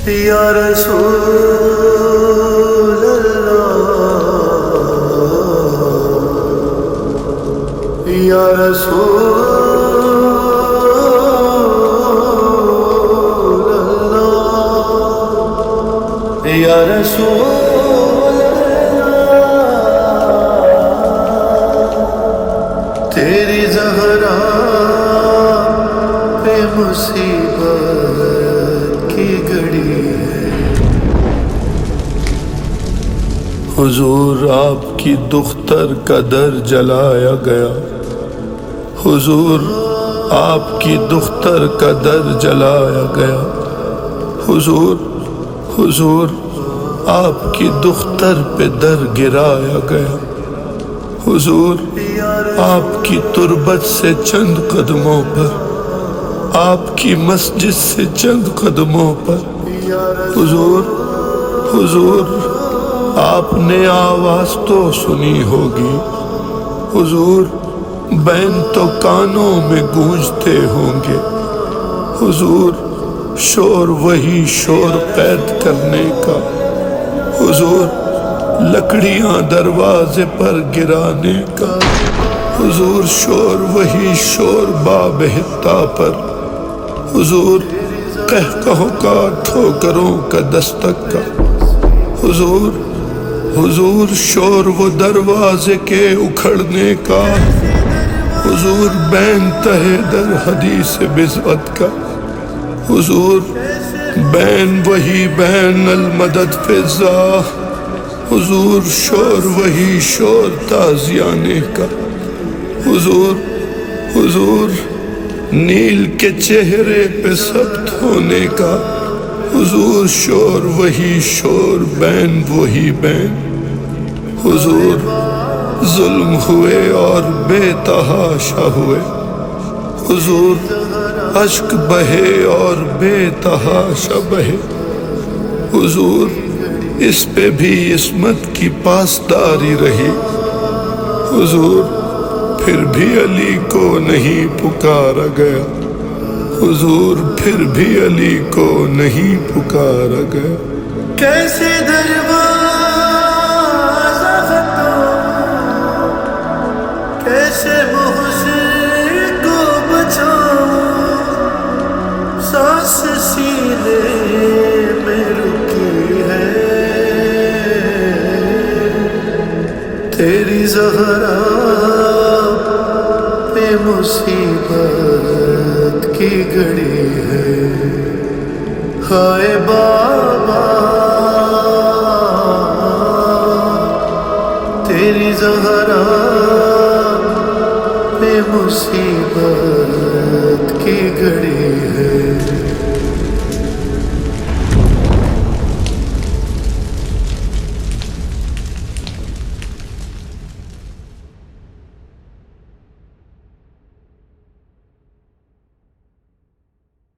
یا رسول اللہ، یا رسول اللہ، یا رسول اللہ، تیری زہرا پہ مصیبت کی گھڑی ہے۔ حضور آپ کی دختر کا در جلایا گیا، حضور آپ کی دختر کا در جلایا گیا، حضور آپ کی دختر پہ در گرایا گیا، حضور آپ کی تربت سے چند قدموں پر، آپ کی مسجد سے چند قدموں پر، حضور آپ نے آواز تو سنی ہوگی، حضور بین تو کانوں میں گونجتے ہوں گے، حضور شور وہی شور قید کرنے کا، حضور لکڑیاں دروازے پر گرانے کا، حضور شور وہی شور باب حطہ پر، حضور قہقہوں کا ٹھوکروں کا دستک کا، حضور شور وہ دروازے کے اکھڑنے کا، حضور بین تہے در حدیث بضعت کا، حضور بین وہی بین المدد فضا، حضور شور وہی شور تازیانے کا، حضور نیل کے چہرے پہ ثبت ہونے کا، حضور شور وہی شور بین وہی بین، حضور ظلم ہوئے اور بے تحاشا ہوئے، حضور اشک بہے اور بے تحاشا بہے، حضور اس پہ بھی عصمت کی پاسداری رہی، حضور پھر بھی علی کو نہیں پکارا گیا، حضور پھر بھی علی کو نہیں پکارا گیا۔ کیسے دروازہ ختم، کیسے محسن کو بچاؤں، سانس سینے میں رکی ہے، تیری زہرا پہ مصیبت کی گھڑی ہے، ہائے بابا تیری زہرا پہ مصیبت